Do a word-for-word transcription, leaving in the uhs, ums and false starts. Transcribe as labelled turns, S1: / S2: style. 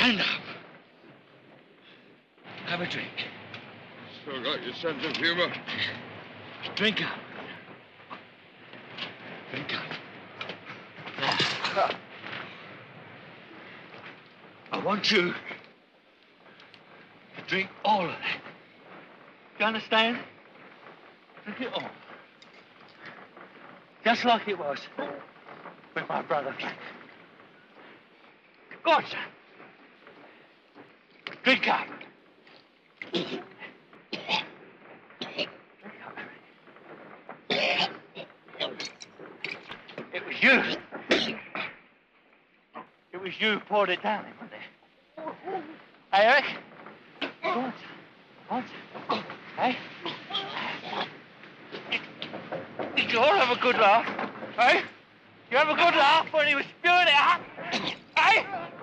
S1: Stand up. Have a drink.
S2: Still got your sense of humor.
S1: Drink up. Drink up. Now, I want you to drink all of that. You understand? Drink it all. Just like it was with my brother Frank. Go on, son. Drink up. Drink up, Eric. It was you. It was you who poured it down him, wasn't it? Hey, Eric? Go on, son. Go on, son. Hey? Did you all have a good laugh? Hey? You have a good laugh when he was spewing it out? Hey?